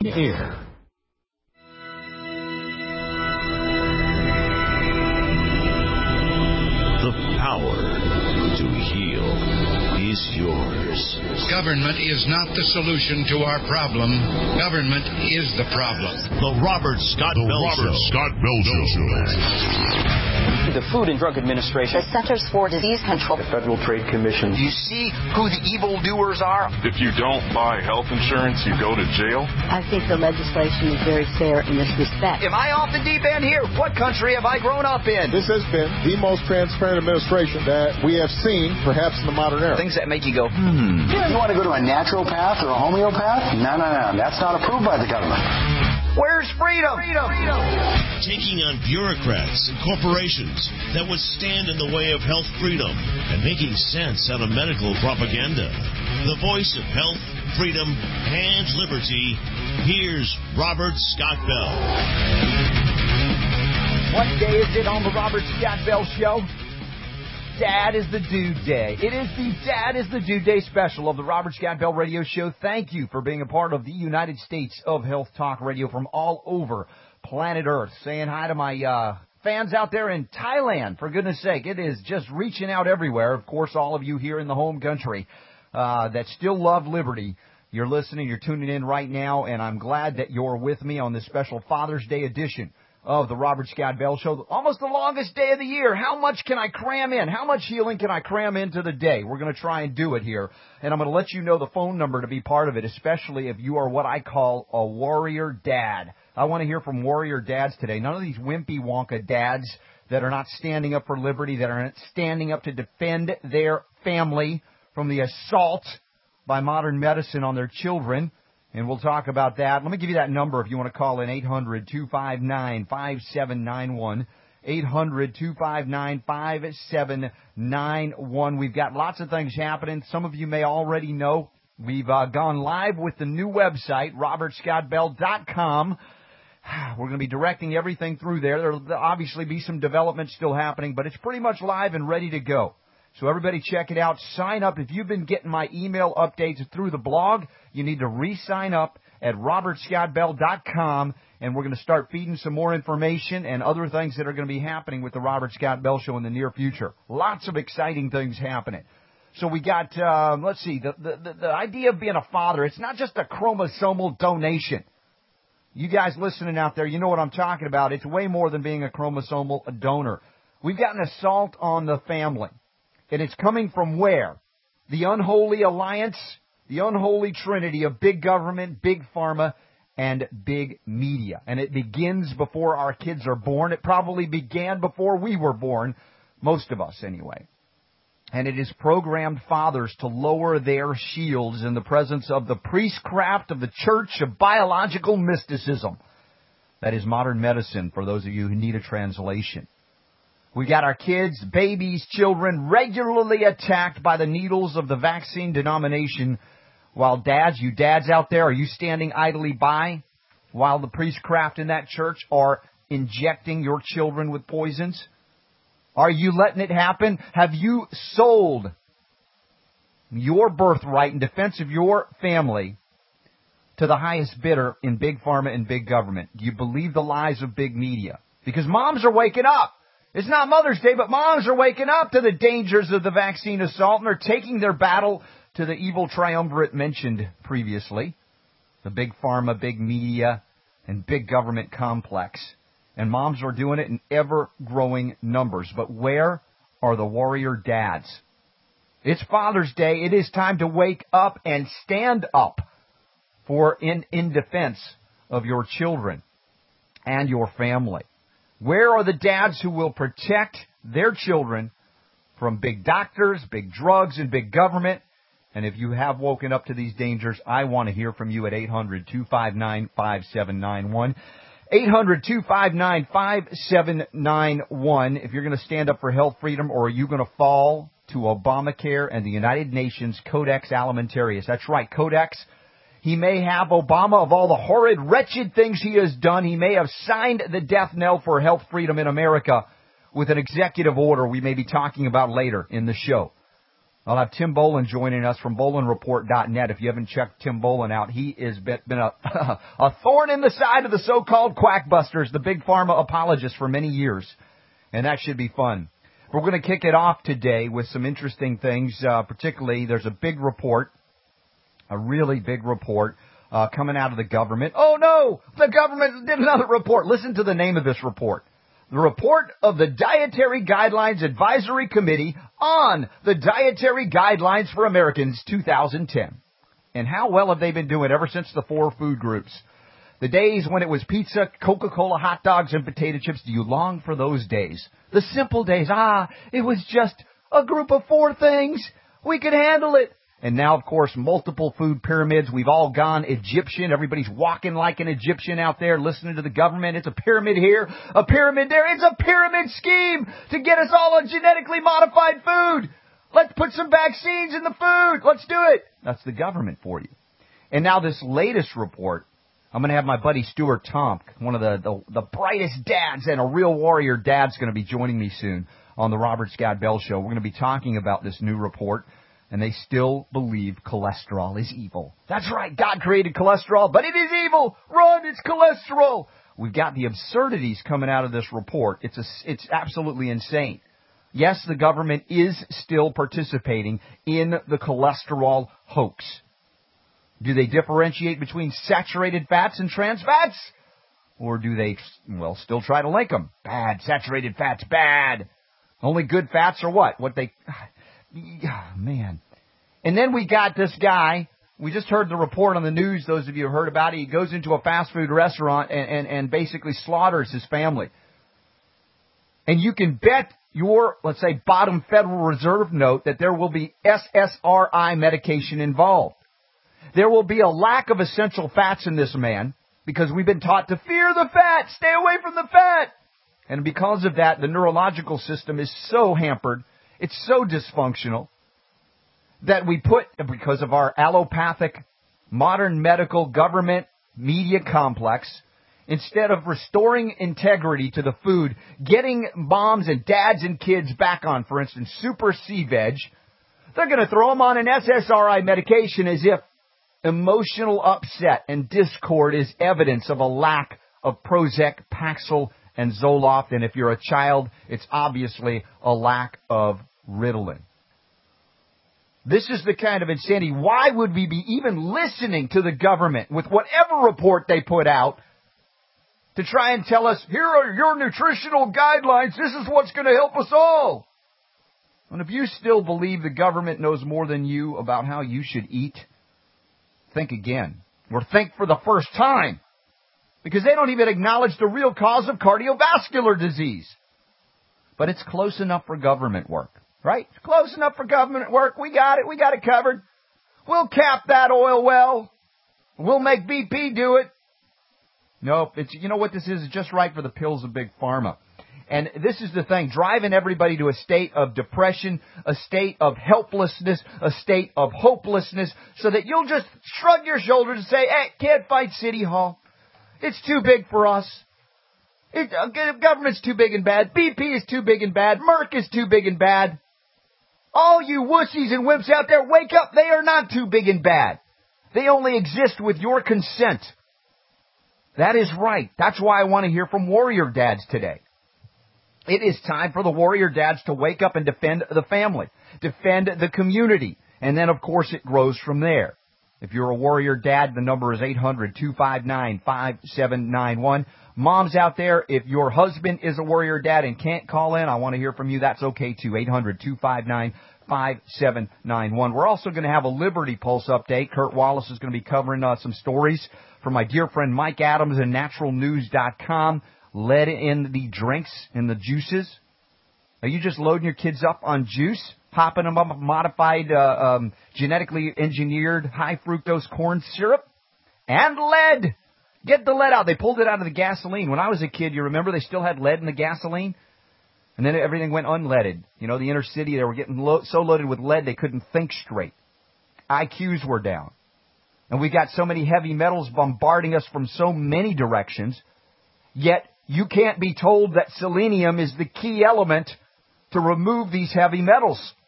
Air. The power to heal is yours. Government is not the solution to our problem. Government is the problem. The Robert Scott Bell Show. The Food and Drug Administration, the Centers for Disease Control, the Federal Trade Commission. You see who the evildoers are? If you don't buy health insurance, you go to jail. I think the legislation is very fair in this respect. Am I off the deep end here? What country have I grown up in? This has been the most transparent administration that we have seen, perhaps in the modern era. Things that make you go, You want to go to a naturopath or a homeopath? No. That's not approved by the government. Where's freedom? Taking on bureaucrats and corporations that would stand in the way of health freedom and making sense out of medical propaganda. The voice of health, freedom, and liberty. Here's Robert Scott Bell. What day is it on the Robert Scott Bell Show? Dad is the Dude Day. It is the Dad is the Dude Day special of the Robert Scott Bell Radio Show. Thank you for being a part of the United States of Health Talk Radio from all over planet Earth. Saying hi to my fans out there in Thailand, for goodness sake. It is just reaching out everywhere. Of course, all of you here in the home country that still love liberty. You're listening, you're tuning in right now, and I'm glad that you're with me on this special Father's Day edition of the Robert Scott Bell Show. Almost the longest day of the year. How much can I cram in? How much healing can I cram into the day? We're going to try and do it here. And I'm going to let you know the phone number to be part of it, especially if you are what I call a warrior dad. I want to hear from warrior dads today. None of these wimpy Wonka dads that are not standing up for liberty, that are not standing up to defend their family from the assault by modern medicine on their children. And we'll talk about that. Let me give you that number if you want to call in, 800-259-5791. 800-259-5791. We've got lots of things happening. Some of you may already know we've gone live with the new website, robertscottbell.com. We're going to be directing everything through there. There'll obviously be some development still happening, but it's pretty much live and ready to go. So everybody check it out. Sign up. If you've been getting my email updates through the blog, you need to re-sign up at robertscottbell.com, and we're going to start feeding some more information and other things that are going to be happening with the Robert Scott Bell Show in the near future. Lots of exciting things happening. So we got, let's see, the idea of being a father, it's not just a chromosomal donation. You guys listening out there, you know what I'm talking about. It's way more than being a chromosomal donor. We've got an assault on the family. And it's coming from where? The unholy alliance, the unholy trinity of big government, big pharma, and big media. And it begins before our kids are born. It probably began before we were born, most of us anyway. And it has programmed fathers to lower their shields in the presence of the priestcraft of the church of biological mysticism. That is modern medicine for those of you who need a translation. We got our kids, babies, children regularly attacked by the needles of the vaccine denomination. While dads, you dads out there, are you standing idly by while the priestcraft in that church are injecting your children with poisons? Are you letting it happen? Have you sold your birthright in defense of your family to the highest bidder in big pharma and big government? Do you believe the lies of big media? Because moms are waking up. It's not Mother's Day, but moms are waking up to the dangers of the vaccine assault, and they're taking their battle to the evil triumvirate mentioned previously, the big pharma, big media, and big government complex. And moms are doing it in ever-growing numbers. But where are the warrior dads? It's Father's Day. It is time to wake up and stand up in defense of your children and your family. Where are the dads who will protect their children from big doctors, big drugs, and big government? And if you have woken up to these dangers, I want to hear from you at 800-259-5791. 800-259-5791. If you're going to stand up for health freedom, or are you going to fall to Obamacare and the United Nations Codex Alimentarius? That's right, Codex. He may have Obama, of all the horrid, wretched things he has done, he may have signed the death knell for health freedom in America with an executive order we may be talking about later in the show. I'll have Tim Bolin joining us from BolinReport.net. If you haven't checked Tim Bolin out, he has been a thorn in the side of the so-called quackbusters, the big pharma apologists for many years. And that should be fun. We're going to kick it off today with some interesting things. Particularly, there's a big report, a really big report coming out of the government. Oh, no! The government did another report. Listen to the name of this report. The report of the Dietary Guidelines Advisory Committee on the Dietary Guidelines for Americans 2010. And how well have they been doing ever since the 4 food groups? The days when it was pizza, Coca-Cola, hot dogs, and potato chips. Do you long for those days? The simple days. It was just a group of 4 things. We could handle it. And now, of course, multiple food pyramids. We've all gone Egyptian. Everybody's walking like an Egyptian out there, listening to the government. It's a pyramid here, a pyramid there. It's a pyramid scheme to get us all on genetically modified food. Let's put some vaccines in the food. Let's do it. That's the government for you. And now this latest report, I'm going to have my buddy Stuart Tomk, one of the brightest dads and a real warrior dad's going to be joining me soon on the Robert Scott Bell Show. We're going to be talking about this new report. And they still believe cholesterol is evil. That's right, God created cholesterol, but it is evil. Run, it's cholesterol. We've got the absurdities coming out of this report. It's absolutely insane. Yes, the government is still participating in the cholesterol hoax. Do they differentiate between saturated fats and trans fats? Or do they, still try to link them? Bad. Saturated fats, bad. Only good fats are what? Man. And then we got this guy. We just heard the report on the news, those of you who heard about it. He goes into a fast food restaurant and basically slaughters his family. And you can bet your, let's say, bottom Federal Reserve note that there will be SSRI medication involved. There will be a lack of essential fats in this man because we've been taught to fear the fat, stay away from the fat. And because of that, the neurological system is so hampered. It's so dysfunctional that we put, because of our allopathic, modern medical government media complex, instead of restoring integrity to the food, getting moms and dads and kids back on, for instance, Super C-Veg, they're going to throw them on an SSRI medication as if emotional upset and discord is evidence of a lack of Prozac, Paxil, and Zoloft, and if you're a child, it's obviously a lack of Ritalin. This is the kind of insanity. Why would we be even listening to the government with whatever report they put out to try and tell us, here are your nutritional guidelines, this is what's going to help us all? And if you still believe the government knows more than you about how you should eat, think again. Or think for the first time. Because they don't even acknowledge the real cause of cardiovascular disease. But it's close enough for government work, right? It's close enough for government work. We got it. We got it covered. We'll cap that oil well. We'll make BP do it. Nope. You know what this is? It's just right for the pills of Big Pharma. And this is the thing, driving everybody to a state of depression, a state of helplessness, a state of hopelessness, so that you'll just shrug your shoulders and say, hey, can't fight City Hall. It's too big for us. Government's too big and bad. BP is too big and bad. Merck is too big and bad. All you wussies and wimps out there, wake up. They are not too big and bad. They only exist with your consent. That is right. That's why I want to hear from warrior dads today. It is time for the warrior dads to wake up and defend the family, defend the community. And then, of course, it grows from there. If you're a warrior dad, the number is 800-259-5791. Moms out there, if your husband is a warrior dad and can't call in, I want to hear from you. That's okay, too. 800-259-5791. We're also going to have a Liberty Pulse update. Kurt Wallace is going to be covering some stories from my dear friend Mike Adams and naturalnews.com. Lead in the drinks and the juices. Are you just loading your kids up on juice? Popping them up with modified, genetically engineered high fructose corn syrup? And lead! Get the lead out. They pulled it out of the gasoline. When I was a kid, you remember they still had lead in the gasoline? And then everything went unleaded. You know, the inner city, they were getting so loaded with lead they couldn't think straight. IQs were down. And we got so many heavy metals bombarding us from so many directions, yet you can't be told that selenium is the key element to remove these heavy metals.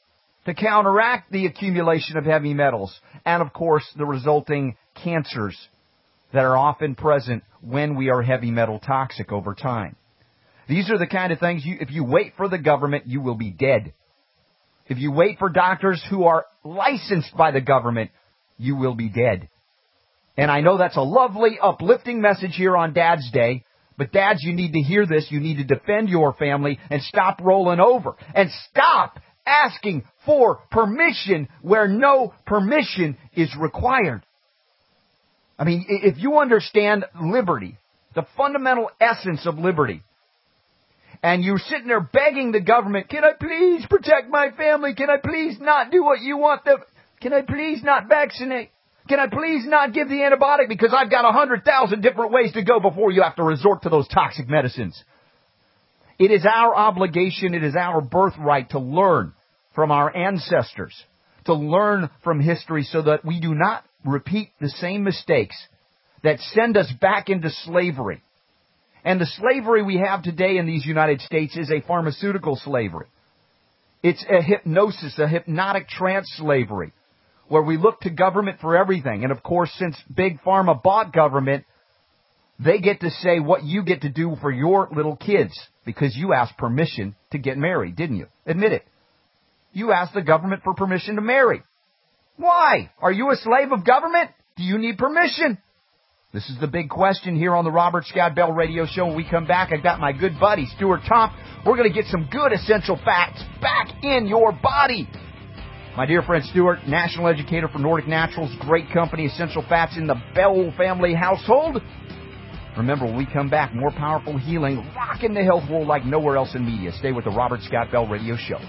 to counteract the accumulation of heavy metals and, of course, the resulting cancers that are often present when we are heavy metal toxic over time. These are the kind of things, if you wait for the government, you will be dead. If you wait for doctors who are licensed by the government, you will be dead. And I know that's a lovely, uplifting message here on Dad's Day, but dads, you need to hear this. You need to defend your family and stop rolling over. And stop asking for permission where no permission is required. I mean, if you understand liberty, the fundamental essence of liberty, and you're sitting there begging the government, can I please protect my family? Can I please not do what you want them? Can I please not vaccinate? Can I please not give the antibiotic because I've got 100,000 different ways to go before you have to resort to those toxic medicines? It is our obligation, it is our birthright to learn from our ancestors, to learn from history so that we do not repeat the same mistakes that send us back into slavery. And the slavery we have today in these United States is a pharmaceutical slavery. It's a hypnosis, a hypnotic trance slavery, where we look to government for everything. And of course, since Big Pharma bought government, they get to say what you get to do for your little kids because you asked permission to get married, didn't you? Admit it. You asked the government for permission to marry. Why? Are you a slave of government? Do you need permission? This is the big question here on the Robert Scott Bell Radio Show. When we come back, I've got my good buddy, Stuart Tomp. We're going to get some good essential facts back in your body. My dear friend Stuart, national educator for Nordic Naturals, great company, Essential Fats in the Bell family household. Remember, when we come back, more powerful healing, rocking the health world like nowhere else in media. Stay with the Robert Scott Bell Radio Show.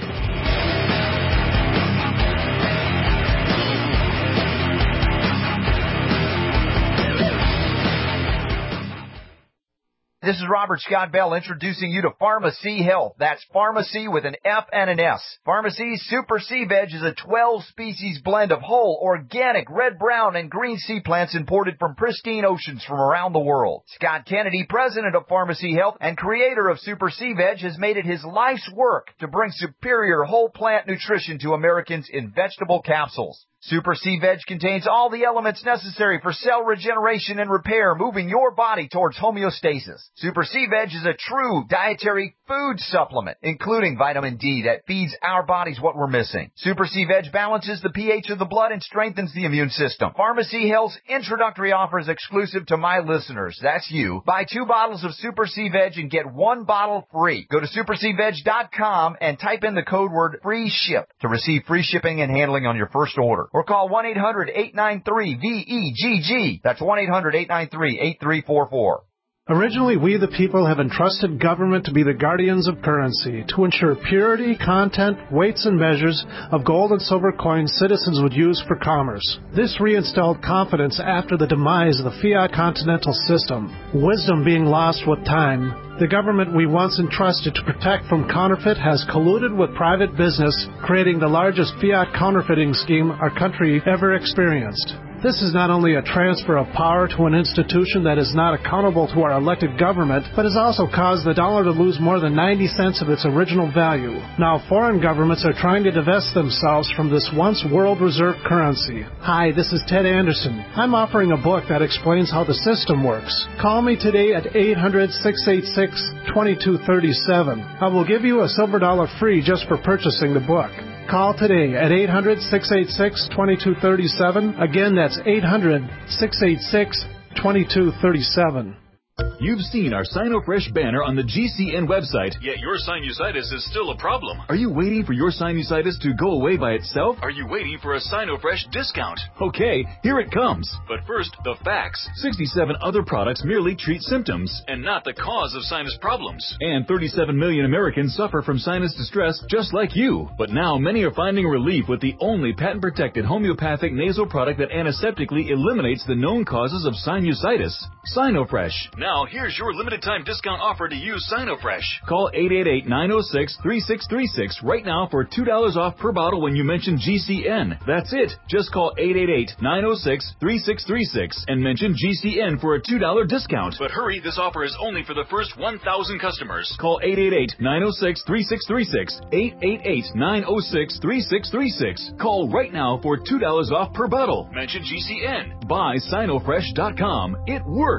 This is Robert Scott Bell introducing you to Pharmacy Health. That's pharmacy with an F and an S. Pharmacy's Super Sea Veg is a 12-species blend of whole, organic, red, brown, and green sea plants imported from pristine oceans from around the world. Scott Kennedy, president of Pharmacy Health and creator of Super Sea Veg, has made it his life's work to bring superior whole plant nutrition to Americans in vegetable capsules. Super Sea Veg contains all the elements necessary for cell regeneration and repair, moving your body towards homeostasis. Super Sea Veg is a true dietary food supplement, including vitamin D that feeds our bodies what we're missing. Super Sea Veg balances the pH of the blood and strengthens the immune system. Pharmacy Health's introductory offer is exclusive to my listeners. That's you. Buy 2 bottles of Super Sea Veg and get 1 bottle free. Go to superseaveg.com and type in the code word free ship to receive free shipping and handling on your first order. Or call 1-800-893-VEGG. That's 1-800-893-8344. Originally, we the people have entrusted government to be the guardians of currency, to ensure purity, content, weights, and measures of gold and silver coins citizens would use for commerce. This reinstalled confidence after the demise of the fiat continental system, wisdom being lost with time. The government we once entrusted to protect from counterfeit has colluded with private business, creating the largest fiat counterfeiting scheme our country ever experienced. This is not only a transfer of power to an institution that is not accountable to our elected government, but has also caused the dollar to lose more than 90 cents of its original value. Now foreign governments are trying to divest themselves from this once world reserve currency. Hi, this is Ted Anderson. I'm offering a book that explains how the system works. Call me today at 800-686-2237. I will give you a silver dollar free just for purchasing the book. Call today at 800-686-2237. Again, that's 800-686-2237. You've seen our SinoFresh banner on the GCN website, yet your sinusitis is still a problem. Are you waiting for your sinusitis to go away by itself? Are you waiting for a SinoFresh discount? Okay, here it comes. But first, the facts. 67 other products merely treat symptoms and not the cause of sinus problems. And 37 million Americans suffer from sinus distress just like you. But now many are finding relief with the only patent-protected homeopathic nasal product that antiseptically eliminates the known causes of sinusitis. SinoFresh. Now, here's your limited-time discount offer to use SinoFresh. Call 888-906-3636 right now for $2 off per bottle when you mention GCN. That's it. Just call 888-906-3636 and mention GCN for a $2 discount. But hurry, this offer is only for the first 1,000 customers. Call 888-906-3636. 888-906-3636. Call right now for $2 off per bottle. Mention GCN. Buy SinoFresh.com. It works.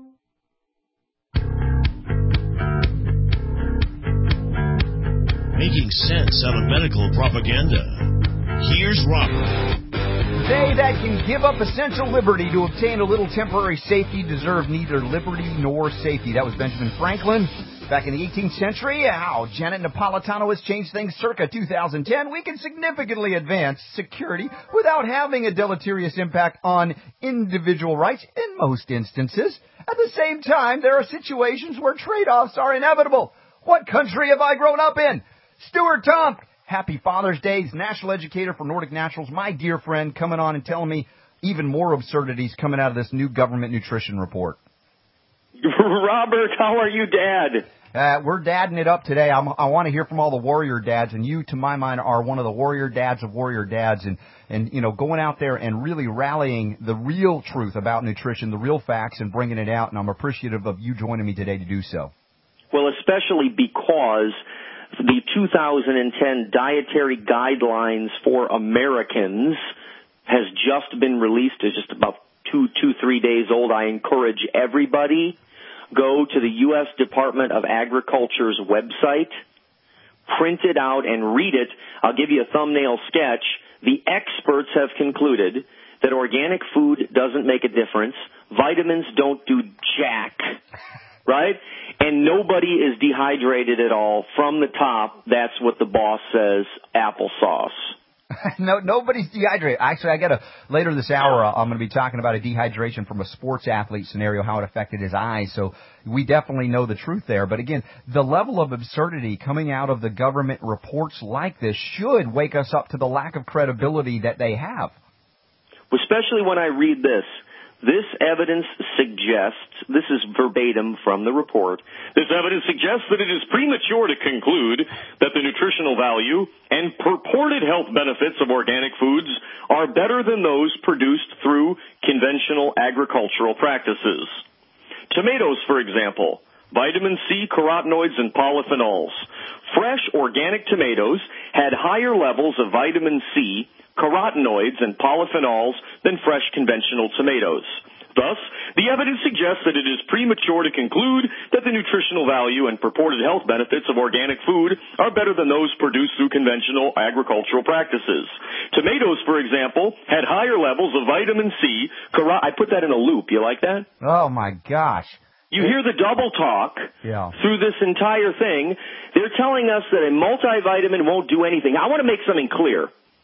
Making sense out of medical propaganda. Here's Robert. They that can give up essential liberty to obtain a little temporary safety deserve neither liberty nor safety. That was Benjamin Franklin. Back in the 18th century, how Janet Napolitano has changed things circa 2010. We can significantly advance security without having a deleterious impact on individual rights in most instances. At the same time, there are situations where trade-offs are inevitable. What country have I grown up in? Stuart Tomk, happy Father's Day. He's national educator for Nordic Naturals. My dear friend, coming on and telling me even more absurdities coming out of this new government nutrition report. Robert, how are you, Dad? We're dadding it up today. I want to hear from all the warrior dads, and you, to my mind, are one of the warrior dads of warrior dads, and you know, going out there and really rallying the real truth about nutrition, the real facts, and bringing it out, and I'm appreciative of you joining me today to do so. Well, especially because the 2010 Dietary Guidelines for Americans has just been released. It's just about 3 days old. I encourage everybody, go to the U.S. Department of Agriculture's website, print it out, and read it. I'll give you a thumbnail sketch. The experts have concluded that organic food doesn't make a difference. Vitamins don't do jack, right? And nobody is dehydrated at all. From the top, that's what the boss says, applesauce. No, nobody's dehydrated. Actually, later this hour, I'm going to be talking about a dehydration from a sports athlete scenario, how it affected his eyes. So we definitely know the truth there. But again, the level of absurdity coming out of the government reports like this should wake us up to the lack of credibility that they have. Especially when I read this. This evidence suggests, this is verbatim from the report, this evidence suggests that it is premature to conclude that the nutritional value and purported health benefits of organic foods are better than those produced through conventional agricultural practices. Tomatoes, for example, vitamin C, carotenoids, and polyphenols. Fresh organic tomatoes had higher levels of vitamin C, carotenoids, and polyphenols than fresh conventional tomatoes. Thus, the evidence suggests that it is premature to conclude that the nutritional value and purported health benefits of organic food are better than those produced through conventional agricultural practices. Tomatoes, for example, had higher levels of vitamin C. I put that in a loop. You like that? Oh, my gosh. You hear the double talk through this entire thing. They're telling us that a multivitamin won't do anything. I want to make something clear.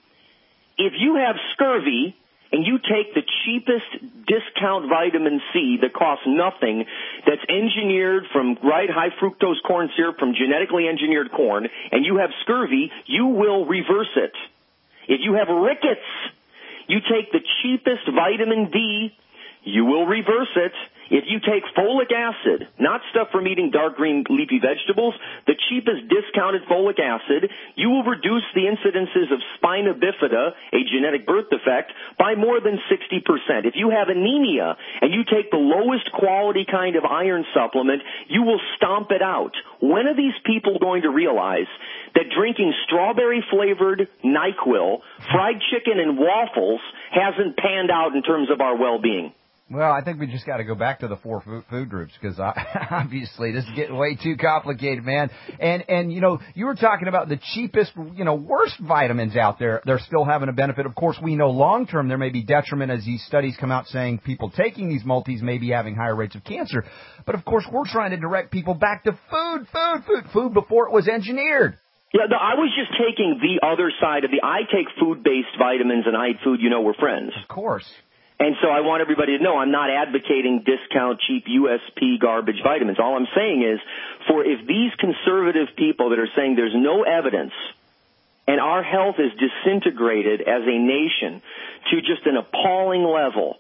If you have scurvy and you take the cheapest discount vitamin C that costs nothing, that's engineered from high fructose corn syrup from genetically engineered corn, and you have scurvy, you will reverse it. If you have rickets, you take the cheapest vitamin D, you will reverse it. If you take folic acid, not stuff from eating dark green leafy vegetables, the cheapest discounted folic acid, you will reduce the incidences of spina bifida, a genetic birth defect, by more than 60%. If you have anemia and you take the lowest quality kind of iron supplement, you will stomp it out. When are these people going to realize that drinking strawberry-flavored NyQuil, fried chicken, and waffles hasn't panned out in terms of our well-being? Well, I think we just got to go back to the 4 food groups because obviously this is getting way too complicated, man. And you know, you were talking about the cheapest, worst vitamins out there. They're still having a benefit. Of course, we know long term there may be detriment as these studies come out saying people taking these multis may be having higher rates of cancer. But of course, we're trying to direct people back to food before it was engineered. Yeah, no, I was just taking the other side of I take food-based vitamins and I eat food, we're friends. Of course. And so I want everybody to know I'm not advocating discount, cheap USP garbage vitamins. All I'm saying is, if these conservative people that are saying there's no evidence and our health is disintegrated as a nation to just an appalling level,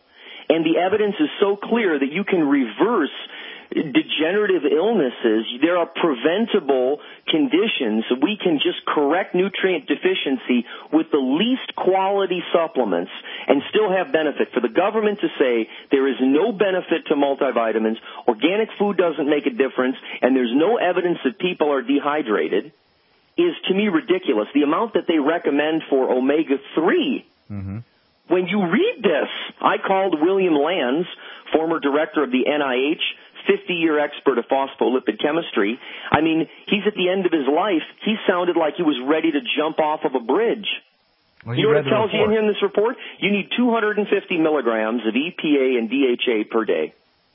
And the evidence is so clear that you can reverse degenerative illnesses. There are preventable conditions. We can just correct nutrient deficiency with the least quality supplements and still have benefit. For the government to say there is no benefit to multivitamins, organic food doesn't make a difference, and there's no evidence that people are dehydrated is, to me, ridiculous. The amount that they recommend for omega-3, when you read this, I called William Lands, former director of the NIH, 50-year expert of phospholipid chemistry. I mean, he's at the end of his life. He sounded like he was ready to jump off of a bridge. Well, you know what it tells you in here in this report? You need 250 milligrams of EPA and DHA per day.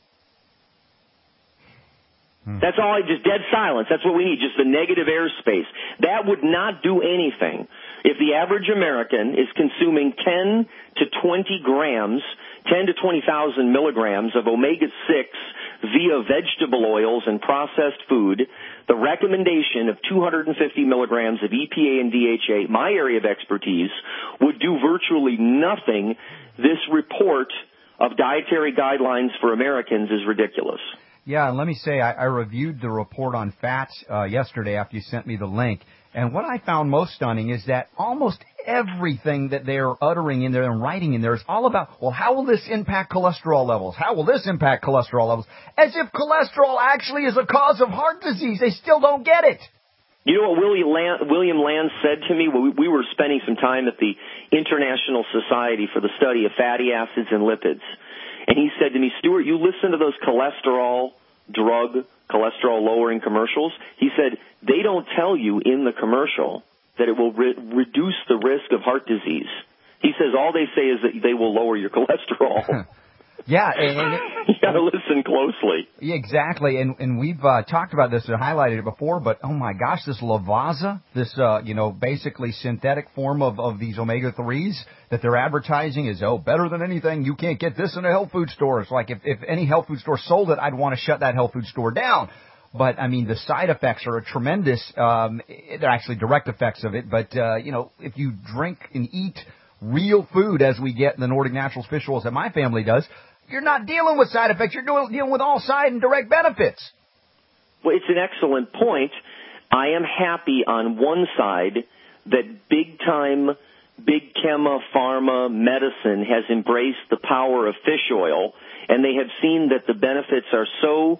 That's all, just dead silence. That's what we need, just the negative airspace. That would not do anything if the average American is consuming 10 to 20 grams, 10 to 20,000 milligrams of omega-6 via vegetable oils and processed food. The recommendation of 250 milligrams of EPA and DHA, my area of expertise, would do virtually nothing. This report of dietary guidelines for Americans is ridiculous. Yeah, and let me say, I reviewed the report on fats yesterday after you sent me the link, and what I found most stunning is that almost everything that they're uttering in there and writing in there is all about, well, how will this impact cholesterol levels? How will this impact cholesterol levels? As if cholesterol actually is a cause of heart disease. They still don't get it. You know what William Land said to me? We were spending some time at the International Society for the Study of Fatty Acids and Lipids. And he said to me, Stuart, you listen to those cholesterol lowering commercials. He said, they don't tell you in the commercial that it will reduce the risk of heart disease. He says all they say is that they will lower your cholesterol. Yeah. You got to listen closely. Yeah, exactly. And we've talked about this and highlighted it before, but oh my gosh, this Lavazza, this, basically synthetic form of these omega-3s that they're advertising is, better than anything. You can't get this in a health food store. It's like if any health food store sold it, I'd want to shut that health food store down. But, I mean, the side effects are tremendous. They're actually direct effects of it. But, if you drink and eat real food as we get in the Nordic Naturals fish oils that my family does, you're not dealing with side effects. You're dealing with all side and direct benefits. Well, it's an excellent point. I am happy on one side that big-time, big chem, pharma, medicine has embraced the power of fish oil, and they have seen that the benefits are so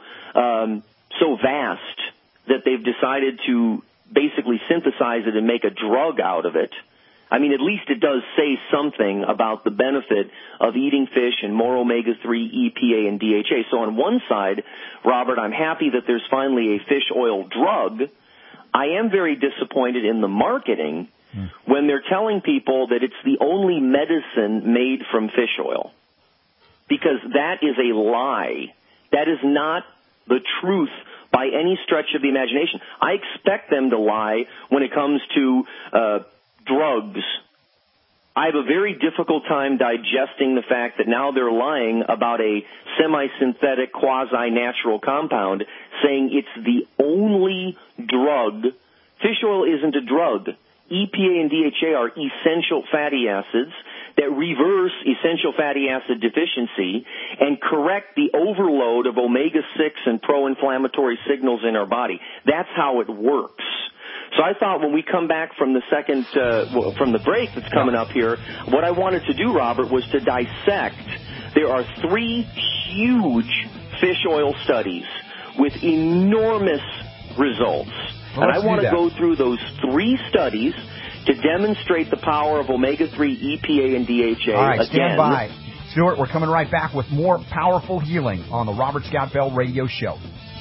vast that they've decided to basically synthesize it and make a drug out of it. I mean, at least it does say something about the benefit of eating fish and more omega-3, EPA, and DHA. So on one side, Robert, I'm happy that there's finally a fish oil drug. I am very disappointed in the marketing when they're telling people that it's the only medicine made from fish oil, because that is a lie. That is not the truth by any stretch of the imagination. I expect them to lie when it comes to drugs. I have a very difficult time digesting the fact that now they're lying about a semi-synthetic, quasi-natural compound, saying it's the only drug. Fish oil isn't a drug. EPA and DHA are essential fatty acids that reverse essential fatty acid deficiency and correct the overload of omega-6 and pro-inflammatory signals in our body. That's how it works. So I thought when we come back from the from the break that's coming up here, what I wanted to do, Robert, was to dissect. There are 3 huge fish oil studies with enormous results. Well, and I want to go through those 3 studies to demonstrate the power of omega-3, EPA, and DHA. All right, again. stand by. Stuart, we're coming right back with more powerful healing on the Robert Scott Bell Radio Show.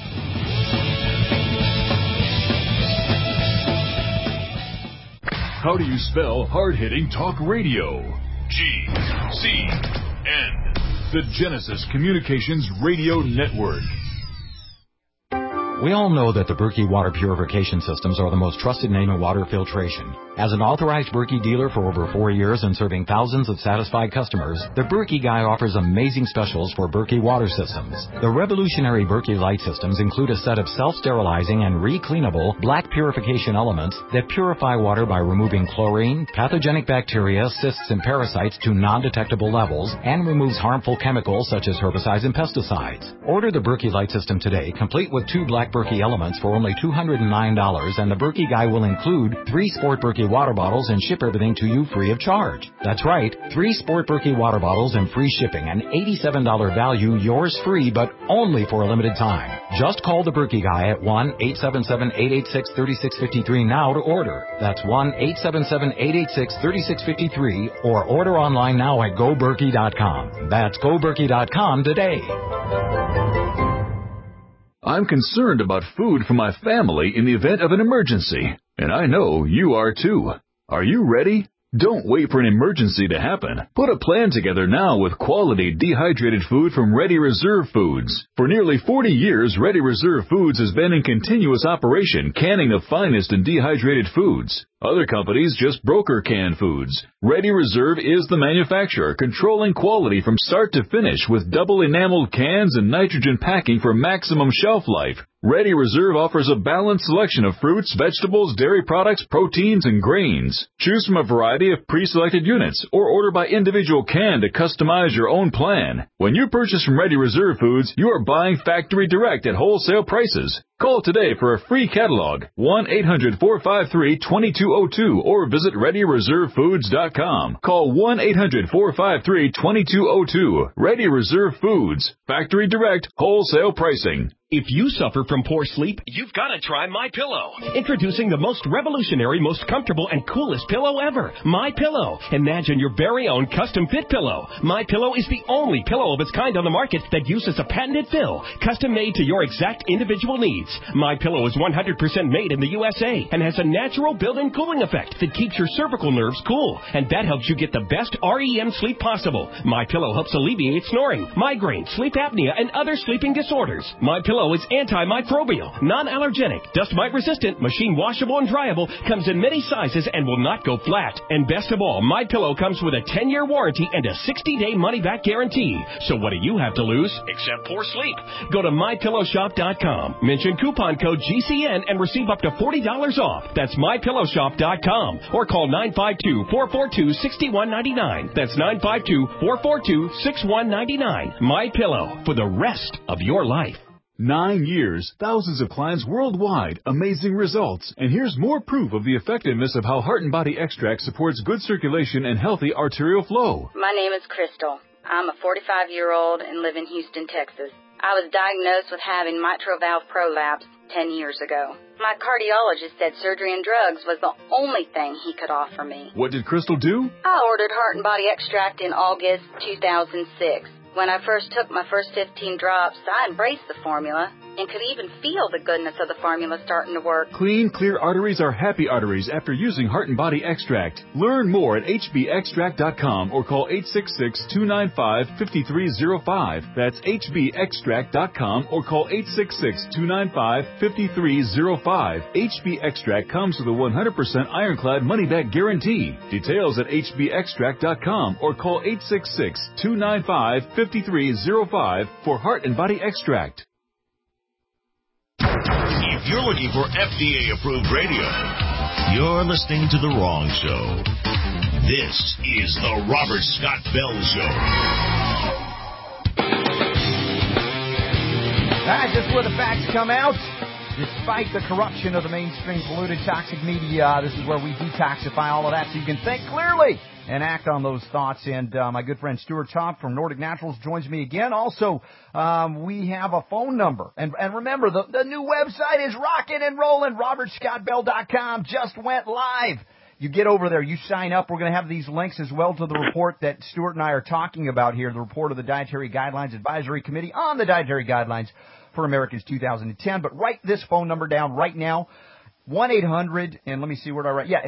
How do you spell hard-hitting talk radio? GCN. The Genesis Communications Radio Network. We all know that the Berkey water purification systems are the most trusted name in water filtration. As an authorized Berkey dealer for over 4 years and serving thousands of satisfied customers, the Berkey Guy offers amazing specials for Berkey water systems. The revolutionary Berkey Light systems include a set of self-sterilizing and re-cleanable black purification elements that purify water by removing chlorine, pathogenic bacteria, cysts, and parasites to non-detectable levels, and removes harmful chemicals such as herbicides and pesticides. Order the Berkey Light system today, complete with 2 black Berkey elements for only $209, and the Berkey Guy will include 3 Sport Berkey water bottles and ship everything to you free of charge. That's right, 3 Sport Berkey water bottles and free shipping, an $87 value, yours free, but only for a limited time. Just call the Berkey Guy at 1-877-886-3653 now to order. That's 1-877-886-3653, or order online now at GoBerkey.com. That's GoBerkey.com today. I'm concerned about food for my family in the event of an emergency, and I know you are too. Are you ready? Don't wait for an emergency to happen. Put a plan together now with quality dehydrated food from Ready Reserve Foods. For nearly 40 years, Ready Reserve Foods has been in continuous operation, canning the finest in dehydrated foods. Other companies just broker canned foods. Ready Reserve is the manufacturer, controlling quality from start to finish with double enameled cans and nitrogen packing for maximum shelf life. Ready Reserve offers a balanced selection of fruits, vegetables, dairy products, proteins, and grains. Choose from a variety of pre-selected units or order by individual can to customize your own plan. When you purchase from Ready Reserve Foods, you are buying factory direct at wholesale prices. Call today for a free catalog, 1-800-453-2202, or visit ReadyReserveFoods.com. Call 1-800-453-2202. Ready Reserve Foods. Factory direct, wholesale pricing. If you suffer from poor sleep, you've got to try MyPillow. Introducing the most revolutionary, most comfortable, and coolest pillow ever, MyPillow. Imagine your very own custom-fit pillow. MyPillow is the only pillow of its kind on the market that uses a patented fill, custom-made to your exact individual needs. MyPillow is 100% made in the USA and has a natural built-in cooling effect that keeps your cervical nerves cool, and that helps you get the best REM sleep possible. MyPillow helps alleviate snoring, migraine, sleep apnea, and other sleeping disorders. MyPillow is antimicrobial, non-allergenic, dust mite resistant, machine washable and dryable, comes in many sizes and will not go flat. And best of all, MyPillow comes with a 10-year warranty and a 60-day money-back guarantee. So what do you have to lose except poor sleep? Go to MyPillowShop.com, mention coupon code GCN and receive up to $40 off. That's MyPillowShop.com, or call 952-442-6199. That's 952-442-6199. MyPillow, for the rest of your life. 9 years, thousands of clients worldwide, amazing results. And here's more proof of the effectiveness of how Heart and Body Extract supports good circulation and healthy arterial flow. My name is Crystal. I'm a 45-year-old and live in Houston, Texas. I was diagnosed with having mitral valve prolapse 10 years ago. My cardiologist said surgery and drugs was the only thing he could offer me. What did Crystal do? I ordered Heart and Body Extract in August 2006. When I first took my first 15 drops, I embraced the formula and could even feel the goodness of the formula starting to work. Clean, clear arteries are happy arteries after using Heart and Body Extract. Learn more at hbextract.com or call 866-295-5305. That's hbextract.com or call 866-295-5305. HB Extract comes with a 100% ironclad money-back guarantee. Details at hbextract.com or call 866-295-5305 for Heart and Body Extract. If you're looking for FDA-approved radio, you're listening to the wrong show. This is the Robert Scott Bell Show. Just where the facts come out. Despite the corruption of the mainstream polluted toxic media, this is where we detoxify all of that so you can think clearly and act on those thoughts. And my good friend Stuart Chomp from Nordic Naturals joins me again. Also, we have a phone number. And remember, the new website is rocking and rolling. RobertScottBell.com just went live. You get over there, you sign up. We're going to have these links as well to the report that Stuart and I are talking about here, the report of the Dietary Guidelines Advisory Committee on the Dietary Guidelines for Americans 2010. But write this phone number down right now. 1-800, and let me see where I write. Yeah,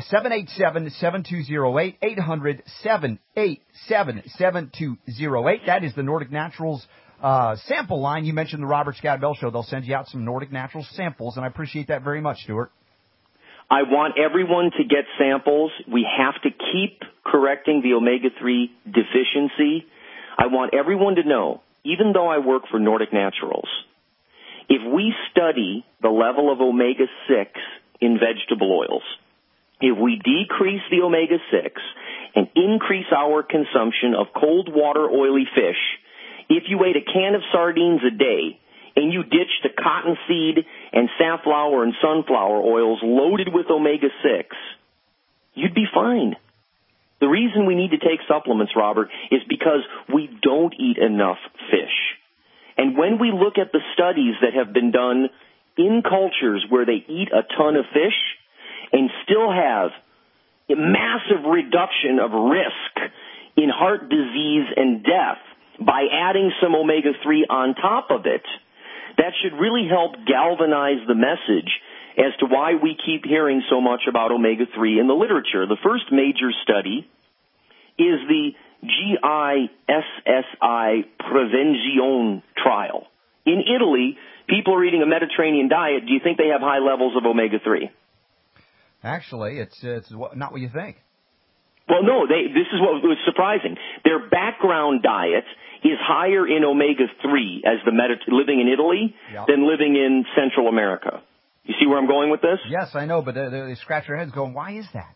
787-7208, 800-787-7208. That is the Nordic Naturals sample line, you mentioned the Robert Scott Bell Show. They'll send you out some Nordic Naturals samples, and I appreciate that very much, Stuart. I want everyone to get samples. We have to keep correcting the omega-3 deficiency. I want everyone to know, even though I work for Nordic Naturals, if we study the level of omega-6 in vegetable oils, if we decrease the omega-6 and increase our consumption of cold water oily fish, if you ate a can of sardines a day and you ditched the cottonseed and safflower and sunflower oils loaded with omega-6, you'd be fine. The reason we need to take supplements, Robert, is because we don't eat enough fish. And when we look at the studies that have been done in cultures where they eat a ton of fish and still have a massive reduction of risk in heart disease and death by adding some omega-3 on top of it, that should really help galvanize the message as to why we keep hearing so much about omega-3 in the literature. The first major study is the GISSI Prevenzione trial. In Italy, people are eating a Mediterranean diet. Do you think they have high levels of omega-3? Actually, it's not what you think. Well, no, this is what was surprising. Their background diet is higher in omega-3 as living in Italy than living in Central America. You see where I'm going with this? Yes, I know, but they scratch their heads going, why is that?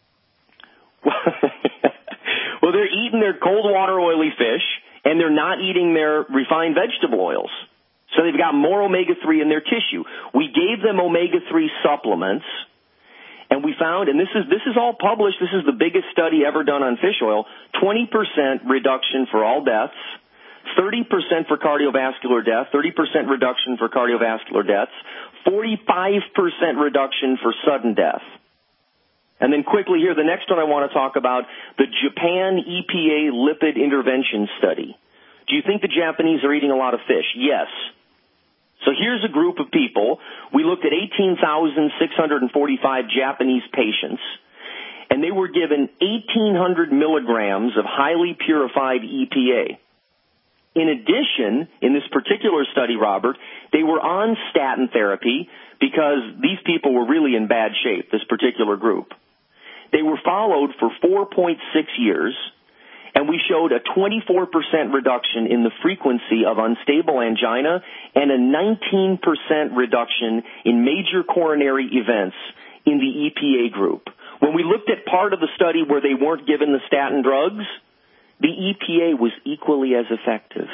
Well, they're eating their cold water oily fish, and they're not eating their refined vegetable oils. So they've got more omega-3 in their tissue. We gave them omega-3 supplements, and we found, and this is all published, this is the biggest study ever done on fish oil, 20% reduction for all deaths, 30% for cardiovascular death, 30% reduction for cardiovascular deaths, 45% reduction for sudden death. And then quickly here, the next one I want to talk about, the Japan EPA lipid intervention study. Do you think the Japanese are eating a lot of fish? Yes. So here's a group of people. We looked at 18,645 Japanese patients, and they were given 1,800 milligrams of highly purified EPA. In addition, in this particular study, Robert, they were on statin therapy because these people were really in bad shape, this particular group. They were followed for 4.6 years, and we showed a 24% reduction in the frequency of unstable angina and a 19% reduction in major coronary events in the EPA group. When we looked at part of the study where they weren't given the statin drugs, the EPA was equally as effective.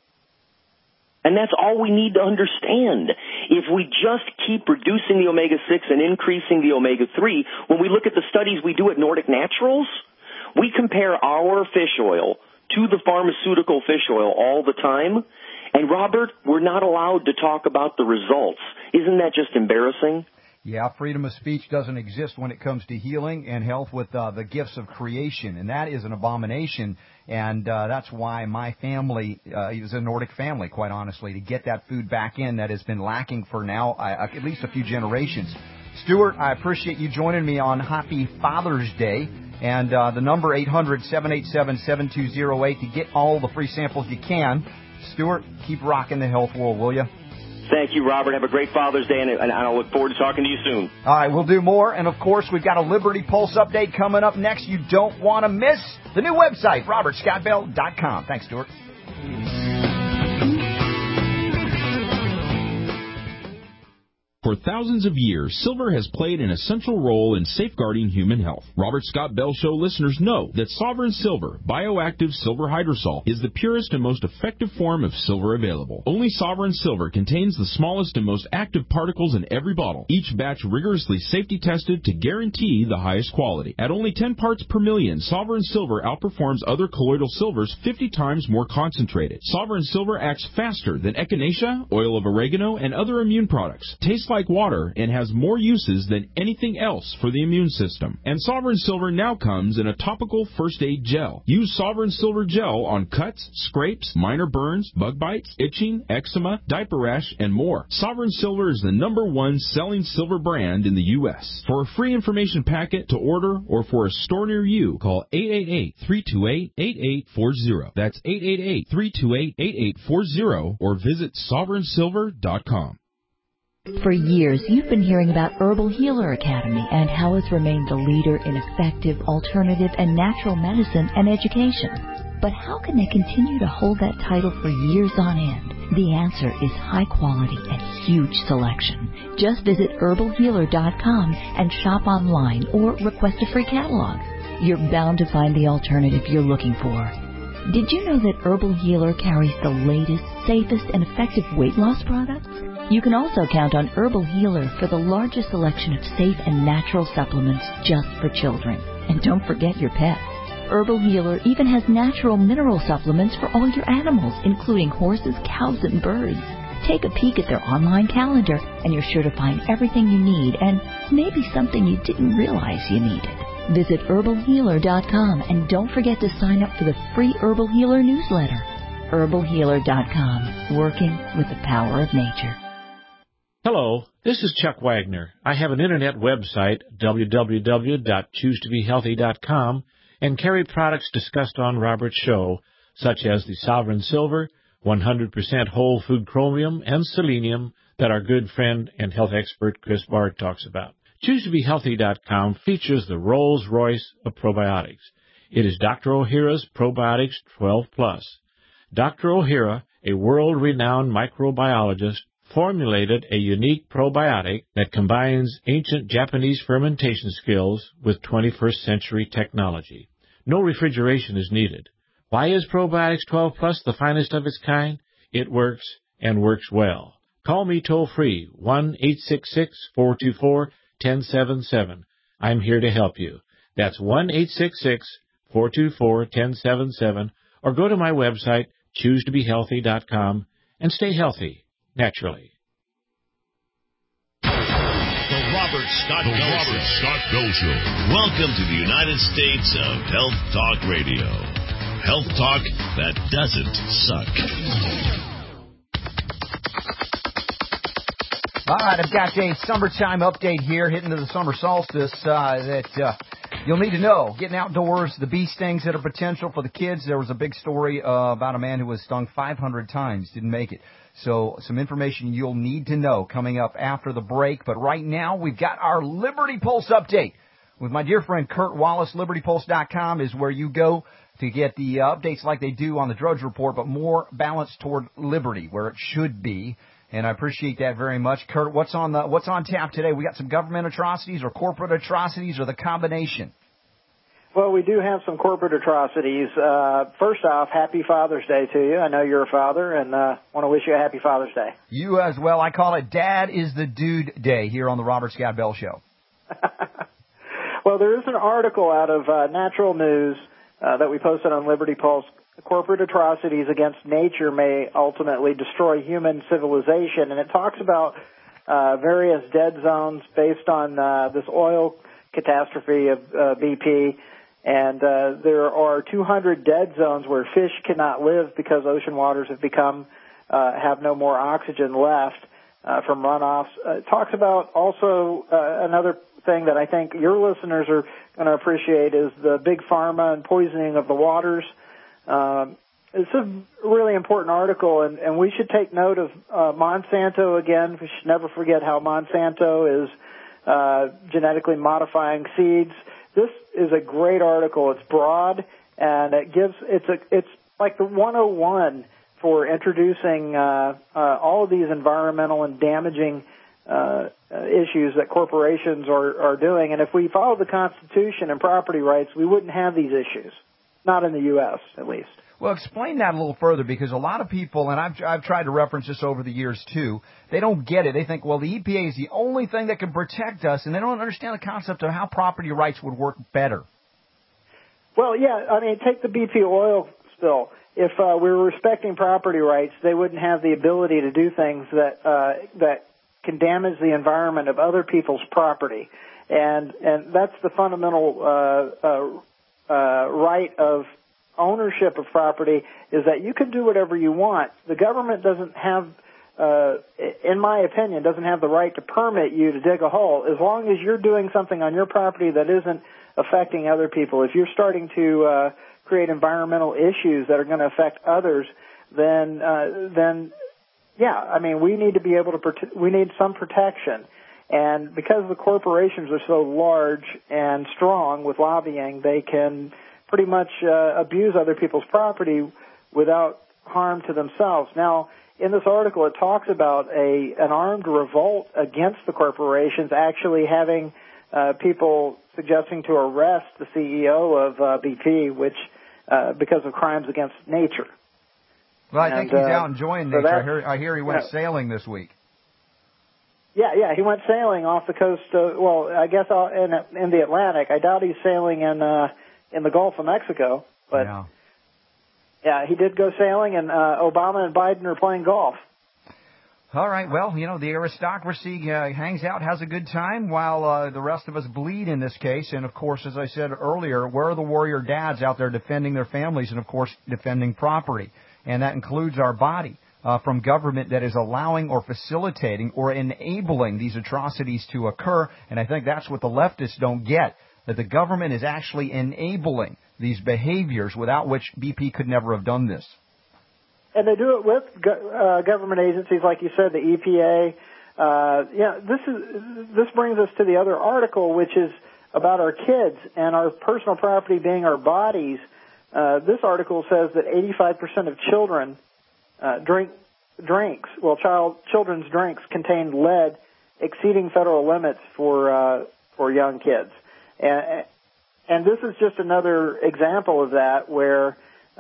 And that's all we need to understand. If we just keep reducing the omega-6 and increasing the omega-3, when we look at the studies we do at Nordic Naturals, we compare our fish oil to the pharmaceutical fish oil all the time. And, Robert, we're not allowed to talk about the results. Isn't that just embarrassing? Yeah, freedom of speech doesn't exist when it comes to healing and health with the gifts of creation, and that is an abomination, and that's why my family is a Nordic family, quite honestly, to get that food back in that has been lacking for now at least a few generations. Stuart, I appreciate you joining me on Happy Father's Day, and the number 800-787-7208 to get all the free samples you can. Stuart, keep rocking the health world, will you? Thank you, Robert. Have a great Father's Day, and I'll look forward to talking to you soon. All right, we'll do more. And, of course, we've got a Liberty Pulse update coming up next you don't want to miss. The new website, robertscottbell.com. Thanks, Stuart. For thousands of years, silver has played an essential role in safeguarding human health. Robert Scott Bell Show listeners know that Sovereign Silver, bioactive silver hydrosol, is the purest and most effective form of silver available. Only Sovereign Silver contains the smallest and most active particles in every bottle, each batch rigorously safety tested to guarantee the highest quality. At only 10 parts per million, Sovereign Silver outperforms other colloidal silvers 50 times more concentrated. Sovereign Silver acts faster than echinacea, oil of oregano, and other immune products. Tastes like water and has more uses than anything else for the immune system. And Sovereign Silver now comes in a topical first aid gel. Use Sovereign Silver gel on cuts, scrapes, minor burns, bug bites, itching, eczema, diaper rash, and more. Sovereign Silver is the #1 selling silver brand in the U.S. For a free information packet to order or for a store near you, call 888-328-8840. That's 888-328-8840 or visit SovereignSilver.com. For years, you've been hearing about Herbal Healer Academy and how it's remained the leader in effective, alternative, and natural medicine and education. But how can they continue to hold that title for years on end? The answer is high quality and huge selection. Just visit herbalhealer.com and shop online or request a free catalog. You're bound to find the alternative you're looking for. Did you know that Herbal Healer carries the latest, safest, and effective weight loss products? You can also count on Herbal Healer for the largest selection of safe and natural supplements just for children. And don't forget your pets. Herbal Healer even has natural mineral supplements for all your animals, including horses, cows, and birds. Take a peek at their online calendar, and you're sure to find everything you need and maybe something you didn't realize you needed. Visit herbalhealer.com and don't forget to sign up for the free Herbal Healer newsletter. herbalhealer.com, working with the power of nature. Hello, this is Chuck Wagner. I have an internet website, www.choosetobehealthy.com, and carry products discussed on Robert's show, such as the Sovereign Silver, 100% whole food chromium, and selenium that our good friend and health expert Chris Bard talks about. ChooseToBeHealthy.com features the Rolls-Royce of probiotics. It is Dr. Ohhira's Probiotics 12+. Dr. Ohhira, a world-renowned microbiologist, formulated a unique probiotic that combines ancient Japanese fermentation skills with 21st century technology. No refrigeration is needed. Why is Probiotics 12+ the finest of its kind? It works and works well. Call me toll-free, 1-866-424-1077. I'm here to help you. That's 1-866-424-1077, or go to my website, ChooseToBeHealthy.com, and stay healthy. Naturally. The Robert Scott Bell Show. Welcome to the United States of Health Talk Radio. Health talk that doesn't suck. All right, I've got a summertime update here, hitting to the summer solstice that you'll need to know. Getting outdoors, the bee stings that are potential for the kids. There was a big story about a man who was stung 500 times, didn't make it. So some information you'll need to know coming up after the break. But right now, we've got our Liberty Pulse update with my dear friend Kurt Wallace. LibertyPulse.com is where you go to get the updates like they do on the Drudge Report, but more balanced toward liberty, where it should be. And I appreciate that very much. Kurt, what's on tap today? We got some government atrocities or corporate atrocities or the combination? Well, we do have some corporate atrocities. First off, happy Father's Day to you. I know you're a father, and want to wish you a happy Father's Day. You as well. I call it Dad is the Dude Day here on the Robert Scott Bell Show. Well, there is an article out of Natural News that we posted on Liberty Pulse. Corporate atrocities against nature may ultimately destroy human civilization, and it talks about various dead zones based on this oil catastrophe of BP. And there are 200 dead zones where fish cannot live because ocean waters have have no more oxygen left from runoffs. It talks about also another thing that I think your listeners are going to appreciate is the big pharma and poisoning of the waters. It's a really important article, and we should take note of Monsanto again. We should never forget how Monsanto is genetically modifying seeds. This is a great article. It's broad, and it's like the 101 for introducing all of these environmental and damaging issues that corporations are doing. And if we follow the Constitution and property rights, we wouldn't have these issues, not in the U.S. at least. Well, explain that a little further, because a lot of people, and I've tried to reference this over the years too, they don't get it. They think, well, the EPA is the only thing that can protect us, and they don't understand the concept of how property rights would work better. Well, yeah, I mean, take the BP oil spill. If we were respecting property rights, they wouldn't have the ability to do things that can damage the environment of other people's property. And that's the fundamental right of ownership of property, is that you can do whatever you want. The government doesn't have, in my opinion, doesn't have the right to permit you to dig a hole as long as you're doing something on your property that isn't affecting other people. If you're starting to create environmental issues that are going to affect others, then yeah, I mean, we need to be able to we need some protection. And because the corporations are so large and strong with lobbying, they can pretty much abuse other people's property without harm to themselves. Now, in this article, it talks about an armed revolt against the corporations, actually having people suggesting to arrest the CEO of BP, which because of crimes against nature. Well, I think he's out enjoying nature. I hear he went sailing this week. Yeah, he went sailing off the coast. Well, I guess in the Atlantic. I doubt he's sailing in the Gulf of Mexico. But yeah, he did go sailing, and Obama and Biden are playing golf. All right. Well, you know, the aristocracy hangs out, has a good time, while the rest of us bleed in this case. And, of course, as I said earlier, where are the warrior dads out there defending their families and, of course, defending property? And that includes our body. From government that is allowing or facilitating or enabling these atrocities to occur. And I think that's what the leftists don't get, that the government is actually enabling these behaviors without which BP could never have done this. And they do it with government agencies, like you said, the EPA. This brings us to the other article, which is about our kids and our personal property being our bodies. This article says that 85% of children drinks. Well, children's drinks contain lead, exceeding federal limits for young kids. And this is just another example of that, where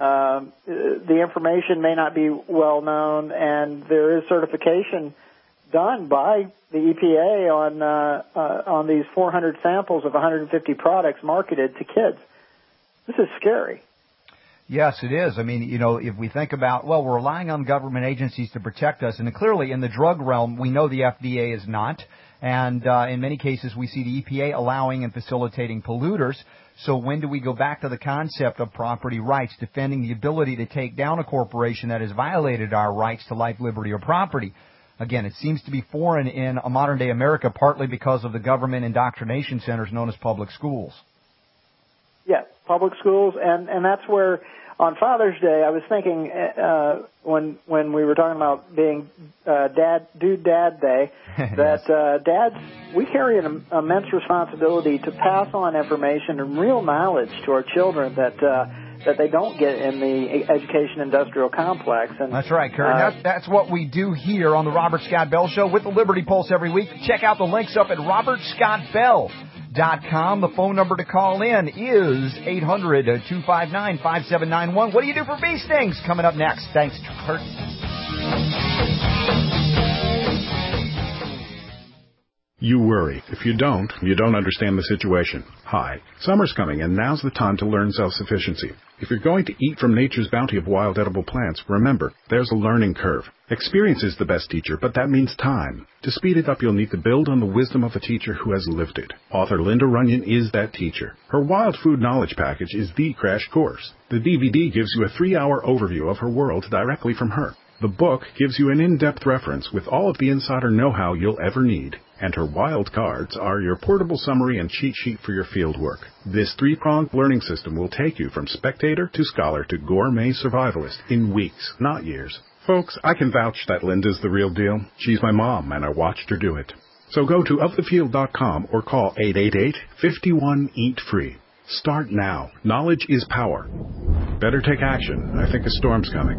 the information may not be well known, and there is certification done by the EPA on these 400 samples of 150 products marketed to kids. This is scary. Yes, it is. I mean, you know, if we think about, well, we're relying on government agencies to protect us, and clearly in the drug realm, we know the FDA is not, and in many cases we see the EPA allowing and facilitating polluters. So when do we go back to the concept of property rights, defending the ability to take down a corporation that has violated our rights to life, liberty, or property? Again, it seems to be foreign in a modern-day America, partly because of the government indoctrination centers known as public schools. Yeah, public schools, and that's where on Father's Day I was thinking when we were talking about being Dad Day that dads, we carry an immense responsibility to pass on information and real knowledge to our children that they don't get in the education industrial complex. And that's right, Kurt. That's what we do here on the Robert Scott Bell Show with the Liberty Pulse every week. Check out the links up at robertscottbell.com. The phone number to call in is 800-259-5791. What do you do for bee stings? Coming up next. Thanks, Kurt. You worry. If you don't understand the situation. Hi, summer's coming, and now's the time to learn self-sufficiency. If you're going to eat from nature's bounty of wild edible plants, remember, there's a learning curve. Experience is the best teacher, but that means time. To speed it up, you'll need to build on the wisdom of a teacher who has lived it. Author Linda Runyon is that teacher. Her Wild Food Knowledge Package is the crash course. The DVD gives you a 3-hour overview of her world directly from her. The book gives you an in-depth reference with all of the insider know-how you'll ever need. And her wild cards are your portable summary and cheat sheet for your field work. This 3-pronged learning system will take you from spectator to scholar to gourmet survivalist in weeks, not years. Folks, I can vouch that Linda's the real deal. She's my mom, and I watched her do it. So go to ofthefield.com or call 888-51-EAT-FREE. Start now. Knowledge is power. Better take action. I think a storm's coming.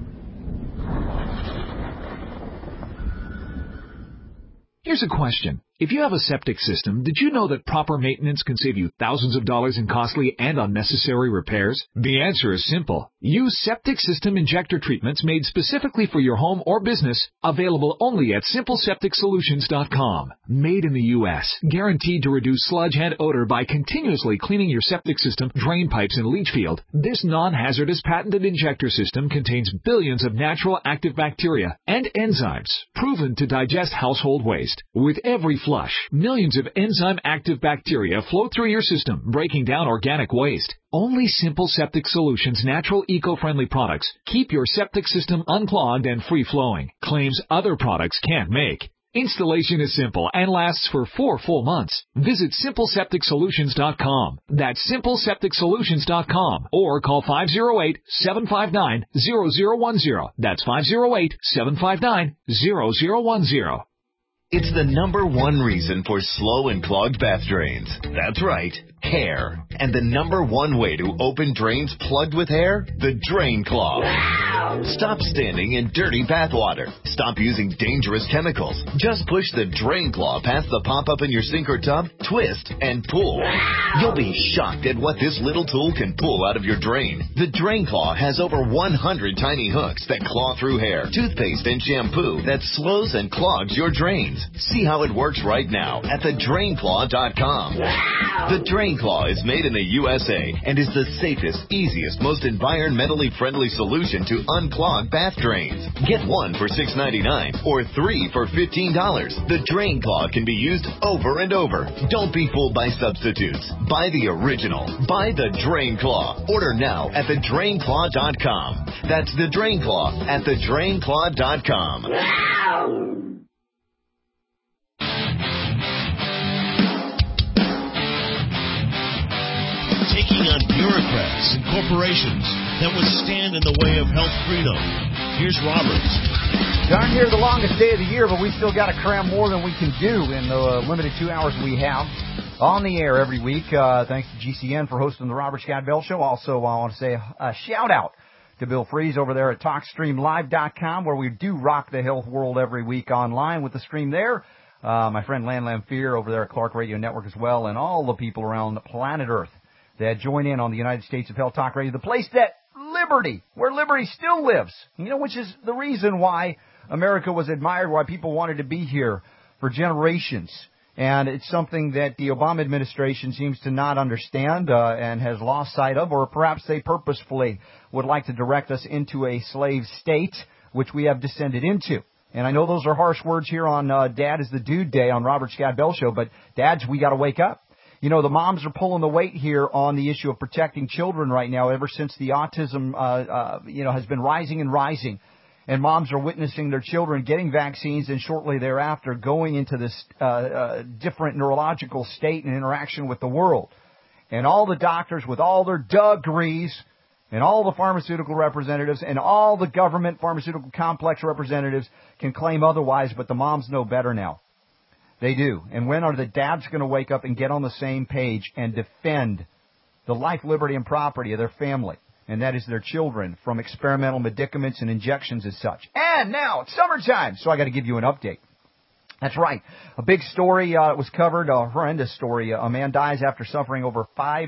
Here's a question. If you have a septic system, did you know that proper maintenance can save you thousands of dollars in costly and unnecessary repairs? The answer is simple. Use septic system injector treatments made specifically for your home or business, available only at simplesepticsolutions.com. Made in the U.S., guaranteed to reduce sludge and odor by continuously cleaning your septic system, drain pipes, and leach field, this non-hazardous patented injector system contains billions of natural active bacteria and enzymes proven to digest household waste. With every flush, millions of enzyme-active bacteria flow through your system, breaking down organic waste. Only Simple Septic Solutions natural eco-friendly products keep your septic system unclogged and free-flowing, claims other products can't make. Installation is simple and lasts for 4 full months. Visit simplesepticsolutions.com. That's simplesepticsolutions.com or call 508-759-0010. That's 508-759-0010. It's the #1 reason for slow and clogged bath drains. That's right, hair. And the #1 way to open drains plugged with hair? The Drain Claw. Stop standing in dirty bath water. Stop using dangerous chemicals. Just push the Drain Claw past the pop-up in your sink or tub, twist, and pull. You'll be shocked at what this little tool can pull out of your drain. The Drain Claw has over 100 tiny hooks that claw through hair, toothpaste, and shampoo that slows and clogs your drains. See how it works right now at thedrainclaw.com. The Drain Claw is made in the USA and is the safest, easiest, most environmentally friendly solution to unclog bath drains. Get 1 for $6.99 or 3 for $15. The Drain Claw can be used over and over. Don't be fooled by substitutes. Buy the original. Buy the Drain Claw. Order now at thedrainclaw.com. That's the Drain Claw at thedrainclaw.com. Taking on bureaucrats and corporations that would stand in the way of health freedom. Here's Robert. Darn near the longest day of the year, but we still got to cram more than we can do in the limited 2 hours we have on the air every week. Thanks to GCN for hosting the Robert Scott Bell Show. Also, I want to say a shout-out to Bill Fries over there at TalkStreamLive.com, where we do rock the health world every week online with the stream there. My friend Lan Lamphir over there at Clark Radio Network as well, and all the people around planet Earth that join in on the United States of Health Talk Radio, the place that where liberty still lives, which is the reason why America was admired, why people wanted to be here for generations. And it's something that the Obama administration seems to not understand and has lost sight of, or perhaps they purposefully would like to direct us into a slave state, which we have descended into. And I know those are harsh words here on Dad is the Dude Day on Robert Scott Bell Show, but dads, we got to wake up. The moms are pulling the weight here on the issue of protecting children right now ever since the autism, has been rising and rising. And moms are witnessing their children getting vaccines and shortly thereafter going into this different neurological state and interaction with the world. And all the doctors with all their degrees and all the pharmaceutical representatives and all the government pharmaceutical complex representatives can claim otherwise, but the moms know better now. They do. And when are the dads going to wake up and get on the same page and defend the life, liberty, and property of their family? And that is their children from experimental medicaments and injections as such. And now it's summertime, so I got to give you an update. That's right. A big story was covered, a horrendous story. A man dies after suffering over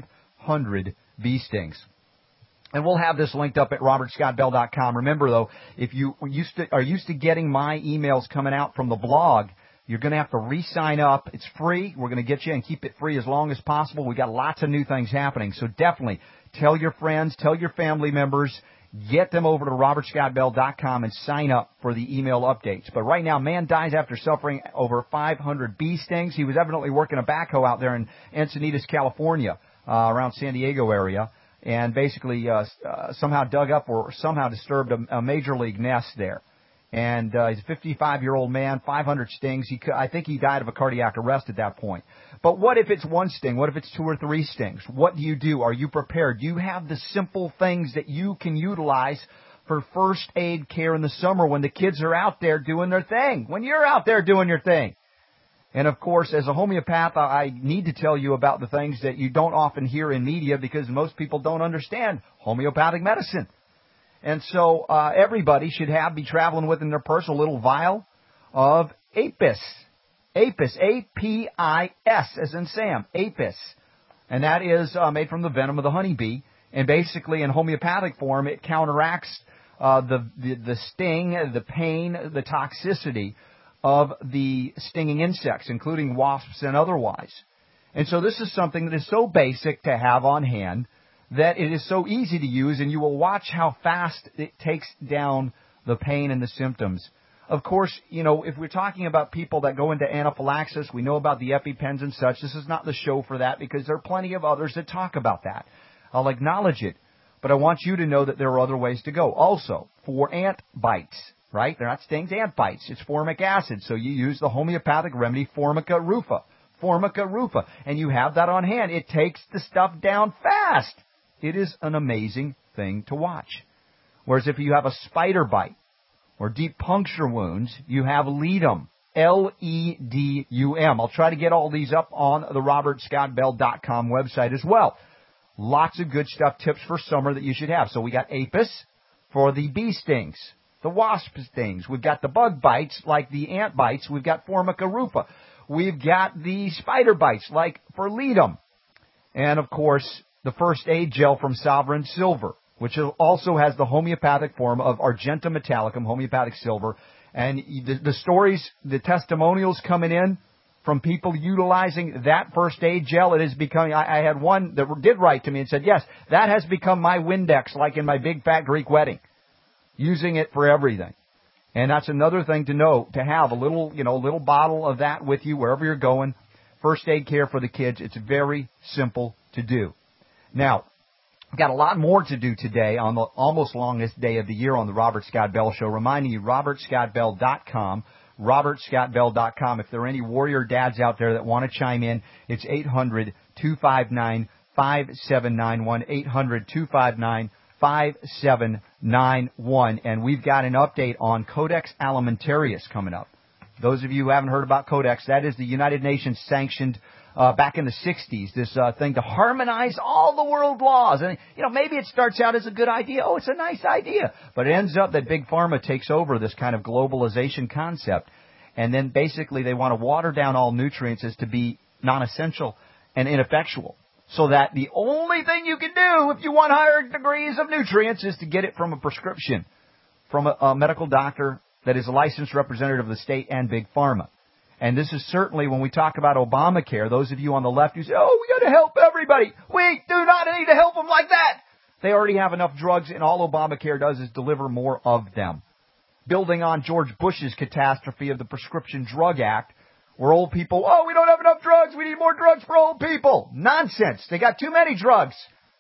500 bee stings. And we'll have this linked up at robertscottbell.com. Remember, though, if you are used to getting my emails coming out from the blog, you're going to have to re-sign up. It's free. We're going to get you and keep it free as long as possible. We've got lots of new things happening. So definitely tell your friends, tell your family members, get them over to robertscottbell.com and sign up for the email updates. But right now, man dies after suffering over 500 bee stings. He was evidently working a backhoe out there in Encinitas, California, around San Diego area, and basically somehow dug up or somehow disturbed a major league nest there. And he's a 55-year-old man, 500 stings. I think he died of a cardiac arrest at that point. But what if it's one sting? What if it's 2 or 3 stings? What do you do? Are you prepared? Do you have the simple things that you can utilize for first aid care in the summer when the kids are out there doing their thing, when you're out there doing your thing? And, of course, as a homeopath, I need to tell you about the things that you don't often hear in media because most people don't understand homeopathic medicine. And so everybody should be traveling with in their purse a little vial of Apis. Apis, A-P-I-S, as in Sam, Apis. And that is made from the venom of the honeybee. And basically, in homeopathic form, it counteracts the sting, the pain, the toxicity of the stinging insects, including wasps and otherwise. And so this is something that is so basic to have on hand that it is so easy to use, and you will watch how fast it takes down the pain and the symptoms. Of course, you know, if we're talking about people that go into anaphylaxis, we know about the EpiPens and such. This is not the show for that because there are plenty of others that talk about that. I'll acknowledge it, but I want you to know that there are other ways to go. Also, for ant bites, right? They're not stings, ant bites. It's formic acid, so you use the homeopathic remedy Formica rufa. Formica rufa, and you have that on hand. It takes the stuff down fast. It is an amazing thing to watch. Whereas if you have a spider bite or deep puncture wounds, you have Ledum, L-E-D-U-M. I'll try to get all these up on the RobertScottBell.com website as well. Lots of good stuff, tips for summer that you should have. So we got Apis for the bee stings, the wasp stings. We've got the bug bites like the ant bites. We've got Formica rufa. We've got the spider bites like for Ledum. And, of course, the first aid gel from Sovereign Silver, which also has the homeopathic form of Argentum metallicum, homeopathic silver. And the stories, the testimonials coming in from people utilizing that first aid gel, it is becoming, I had one that did write to me and said, yes, that has become my Windex, like in my big fat Greek wedding, using it for everything. And that's another thing to know, to have a little, little bottle of that with you wherever you're going. First aid care for the kids. It's very simple to do. Now, we've got a lot more to do today on the almost longest day of the year on the Robert Scott Bell Show. Reminding you, RobertScottBell.com, RobertScottBell.com. If there are any warrior dads out there that want to chime in, it's 800-259-5791, 800-259-5791. And we've got an update on Codex Alimentarius coming up. Those of you who haven't heard about Codex, that is the United Nations sanctioned back in the 60s, this thing to harmonize all the world laws. And, maybe it starts out as a good idea. Oh, it's a nice idea. But it ends up that Big Pharma takes over this kind of globalization concept. And then basically they want to water down all nutrients as to be non-essential and ineffectual. So that the only thing you can do if you want higher degrees of nutrients is to get it from a prescription, from a medical doctor that is a licensed representative of the state and Big Pharma. And this is certainly when we talk about Obamacare, those of you on the left who say, oh, we got to help everybody. We do not need to help them like that. They already have enough drugs, and all Obamacare does is deliver more of them. Building on George Bush's catastrophe of the Prescription Drug Act, where old people, oh, we don't have enough drugs. We need more drugs for old people. Nonsense. They got too many drugs.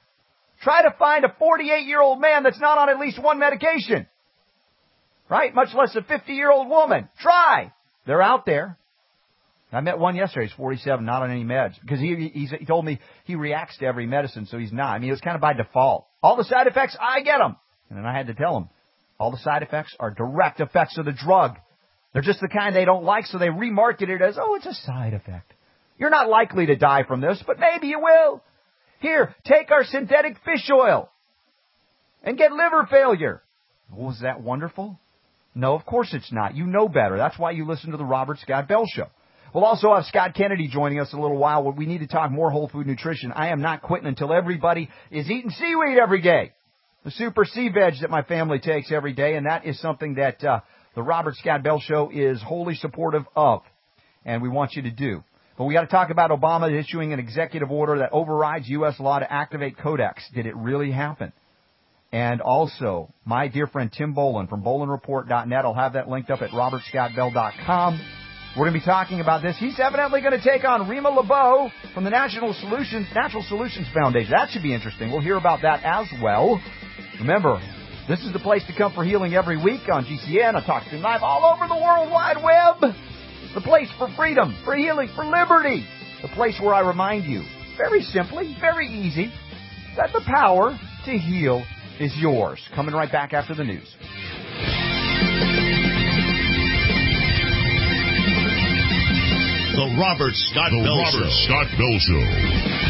Try to find a 48-year-old man that's not on at least one medication. Right? Much less a 50-year-old woman. Try. They're out there. I met one yesterday. He's 47, not on any meds. Because he told me he reacts to every medicine, so he's not. I mean, it was kind of by default. All the side effects, I get them. And then I had to tell him, all the side effects are direct effects of the drug. They're just the kind they don't like, so they remarket it as, oh, it's a side effect. You're not likely to die from this, but maybe you will. Here, take our synthetic fish oil and get liver failure. Was that wonderful? No, of course it's not. You know better. That's why you listen to the Robert Scott Bell Show. We'll also have Scott Kennedy joining us in a little while. We need to talk more whole food nutrition. I am not quitting until everybody is eating seaweed every day. The super sea veg that my family takes every day, and that is something that the Robert Scott Bell Show is wholly supportive of, and we want you to do. But we got to talk about Obama issuing an executive order that overrides U.S. law to activate Codex. Did it really happen? And also, my dear friend Tim Bolin from BolinReport.net. I'll have that linked up at RobertScottBell.com. We're going to be talking about this. He's evidently going to take on Rima LeBeau from the Natural Solutions Foundation. That should be interesting. We'll hear about that as well. Remember, this is the place to come for healing every week on GCN, on TalkStream Live, all over the World Wide Web. The place for freedom, for healing, for liberty. The place where I remind you, very simply, very easy, that the power to heal is yours. Coming right back after the news. The Robert Scott Bell Show.